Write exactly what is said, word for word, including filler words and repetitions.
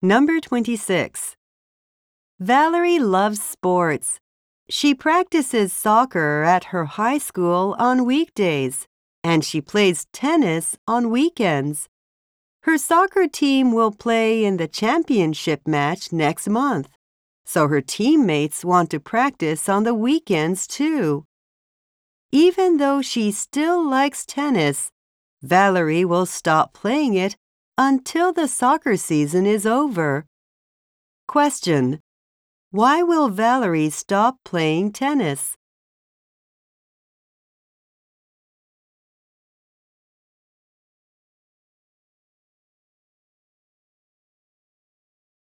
Number twenty-six. Valerie loves sports. She practices soccer at her high school on weekdays, and she plays tennis on weekends. Her soccer team will play in the championship match next month, so her teammates want to practice on the weekends too. Even though she still likes tennis, Valerie will stop playing it until the soccer season is over. Question: Why will Valerie stop playing tennis?